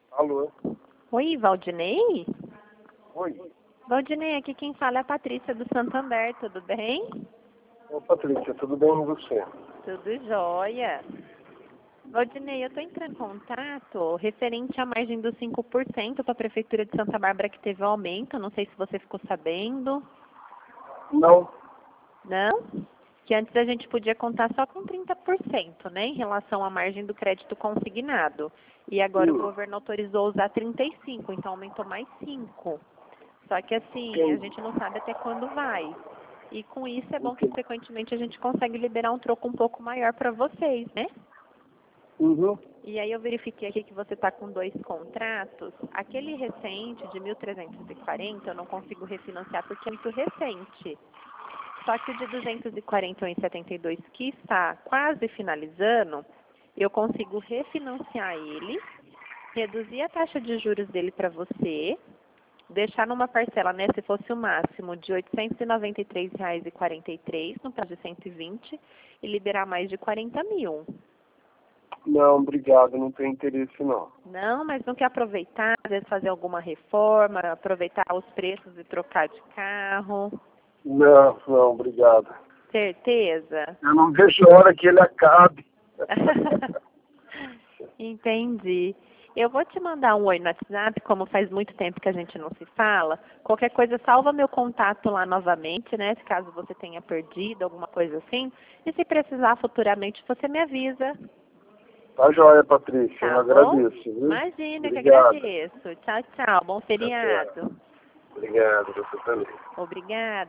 Alô? Oi, Valdinei? Oi. Valdinei, aqui quem fala é a Patrícia do Santander, tudo bem? Ô, Patrícia, tudo bem com você? Tudo jóia. Valdinei, eu estou entrando em contato referente à margem dos 5% para a Prefeitura de Santa Bárbara que teve um aumento, não sei se você ficou sabendo. Não. Não? Que antes a gente podia contar só com 30%, né, em relação à margem do crédito consignado. E agora o governo autorizou usar 35%, então aumentou mais 5%. Só que assim, a gente não sabe até quando vai. E com isso é bom que frequentemente a gente consegue liberar um troco um pouco maior para vocês, né? Uhum. E aí eu verifiquei aqui que você está com 2 contratos. Aquele recente de 1.340 eu não consigo refinanciar porque é muito recente. Só que o de 241,72 que está quase finalizando, eu consigo refinanciar ele, reduzir a taxa de juros dele para você, deixar numa parcela, né, se fosse o máximo, de R$ 893,43 no prazo de 120 e liberar mais de 40 mil. Não, obrigado, não tenho interesse não. Não, mas não quer aproveitar, às vezes fazer alguma reforma, aproveitar os preços e trocar de carro. Não, obrigado. Certeza? Eu não vejo a hora que ele acabe. Entendi. Eu vou te mandar um oi no WhatsApp, como faz muito tempo que a gente não se fala. Qualquer coisa, salva meu contato lá novamente, né? Se caso você tenha perdido, alguma coisa assim. E se precisar futuramente, você me avisa. Tá joia, Patrícia, eu Tá bom? agradeço, viu? Imagina, que Obrigado. agradeço. Tchau, tchau. Bom Até. feriado. Obrigado, você também. Obrigada.